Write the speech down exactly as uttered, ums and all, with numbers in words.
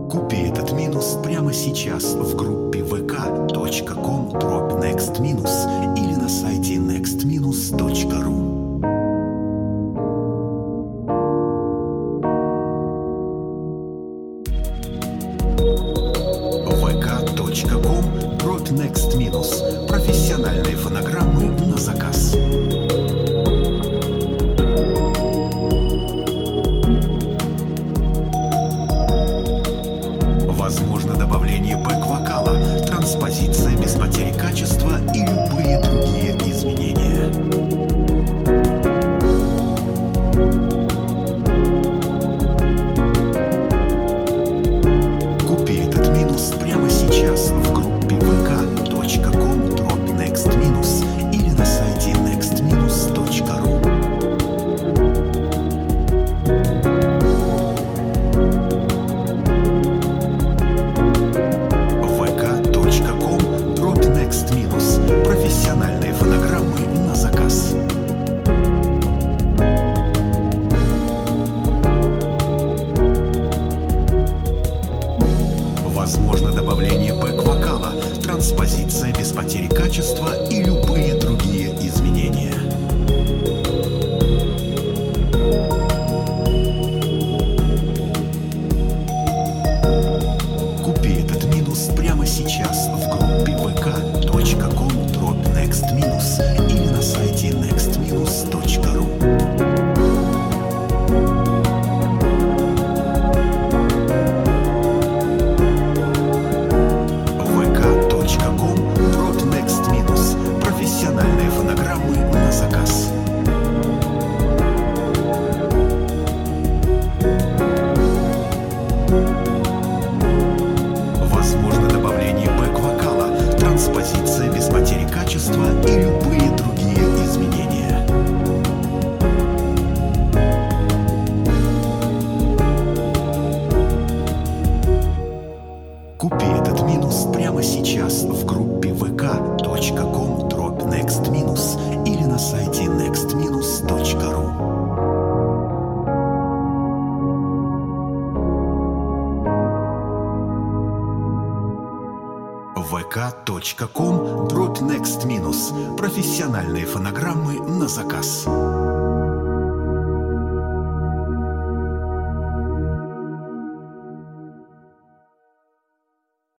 Купи этот минус прямо сейчас в группе вэ ка точка ком дробь некст минус или на сайте некст минус точка ру. вэ ка точка ком дробь некст минус. Профессиональные фонограммы на заказ. Возможно добавление бэк-вокала, транспозиция без потери качества и любые другие изменения. Купи этот минус прямо сейчас в группе вэ ка точка ком дробь некст минус или на сайте некст минус точка ру. Профессиональные фонограммы на заказ. Возможно добавление бэк-вокала, транспозиция без потери качества и любые другие изменения. Купи этот минус прямо сейчас в группе вэ ка точка ком дробь некст минус или на сайте некст минус точка ру. вэ ка точка ком дробь некст минус. Профессиональные фонограммы на заказ. Возможно добавление бэк-вокала, транспозиция без потери качества и любые другие изменения. Купи этот минус прямо сейчас в группе вэ ка точка ком дробь некст минус или на сайте некст минус точка ру. вэ ка точка ком дробь некст минус. Профессиональные фонограммы на заказ.